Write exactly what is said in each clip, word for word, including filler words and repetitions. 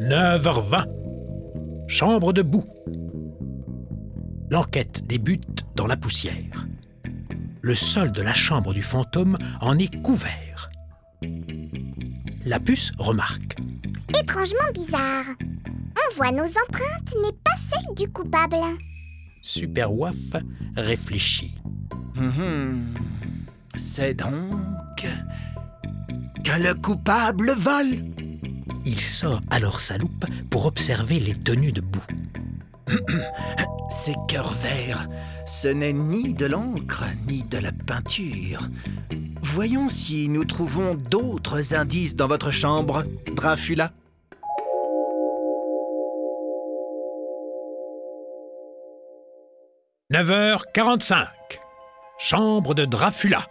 neuf heures vingt. Chambre de boue. L'enquête débute dans la poussière. Le sol de la chambre du fantôme en est couvert. La puce remarque. Étrangement bizarre. On voit nos empreintes, mais pas celles du coupable. Super Waf réfléchit. Hum, c'est donc que le coupable vole. Il sort alors sa loupe pour observer les tenues de boue. Ces cœurs verts, ce n'est ni de l'encre, ni de la peinture. Voyons si nous trouvons d'autres indices dans votre chambre, Drafula. neuf heures quarante-cinq. Chambre de Drafula.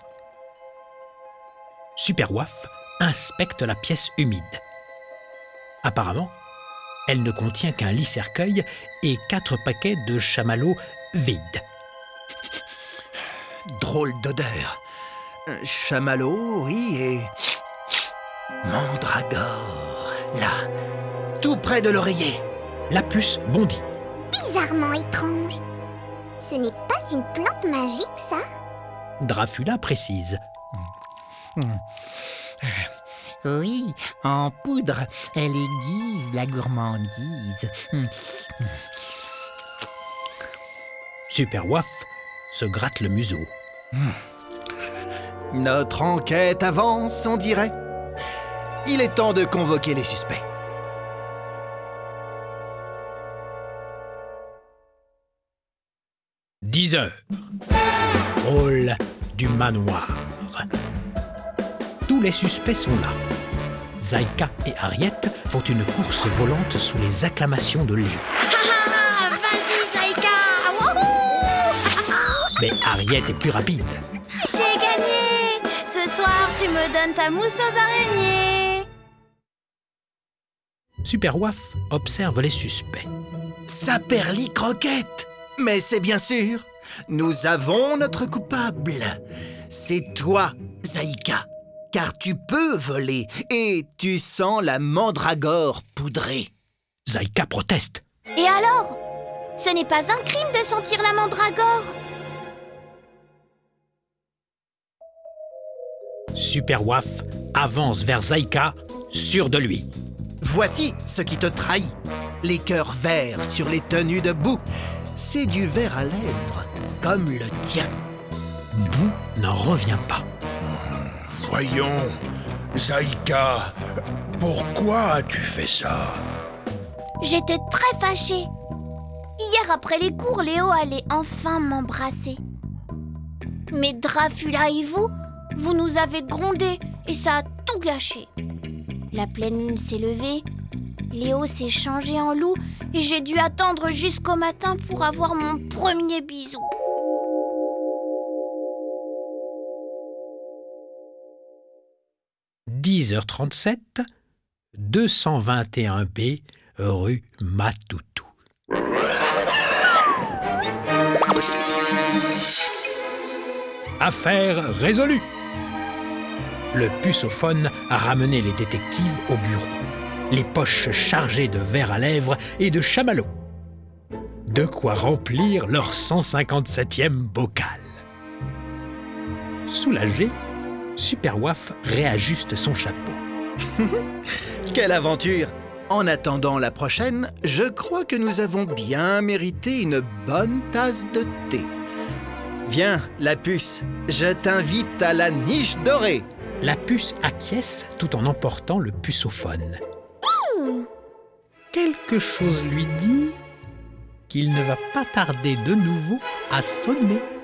Super Waf inspecte la pièce humide. Apparemment, elle ne contient qu'un lit-cercueil et quatre paquets de chamallows vides. Drôle d'odeur. Chamallow, oui, et mandragore, là, tout près de l'oreiller. La puce bondit. Bizarrement étrange. Ce n'est pas une plante magique, ça? Drafula précise. Oui, en poudre, elle aiguise la gourmandise. Super Waf se gratte le museau. Notre enquête avance, on dirait. Il est temps de convoquer les suspects. dix heures. Hall du manoir. Tous les suspects sont là. Zaïka et Harriet font une course volante sous les acclamations de Léo. Ah, vas-y, Zaïka! Wouhou! Mais Harriet est plus rapide. J'ai gagné! Ce soir, tu me donnes ta mousse aux araignées! Super Waf observe les suspects. Saperli croquette! Mais c'est bien sûr, nous avons notre coupable. C'est toi, Zaïka, car tu peux voler et tu sens la mandragore poudrée. Zaïka proteste. Et alors? Ce n'est pas un crime de sentir la mandragore? Super Waf avance vers Zaïka, sûr de lui. Voici ce qui te trahit. Les cœurs verts sur les tenues de boue. C'est du verre à lèvres, comme le tien. Boue n'en revient pas. Voyons, Zaïka, pourquoi as-tu fait ça? J'étais très fâchée. Hier, après les cours, Léo allait enfin m'embrasser. Mais Drafula et vous, vous nous avez grondés et ça a tout gâché. La pleine lune s'est levée, Léo s'est changé en loup et j'ai dû attendre jusqu'au matin pour avoir mon premier bisou. dix heures trente-sept, deux cent vingt et un B, rue Matoutou. Affaire résolue. Le puceophone a ramené les détectives au bureau, les poches chargées de verre à lèvres et de chamallows. De quoi remplir leur cent cinquante-septième bocal. Soulagé, Super Waf réajuste son chapeau. Quelle aventure! En attendant la prochaine, je crois que nous avons bien mérité une bonne tasse de thé. Viens, la puce, je t'invite à la niche dorée. La puce acquiesce tout en emportant le puceophone. Mmh. Quelque chose lui dit qu'il ne va pas tarder de nouveau à sonner.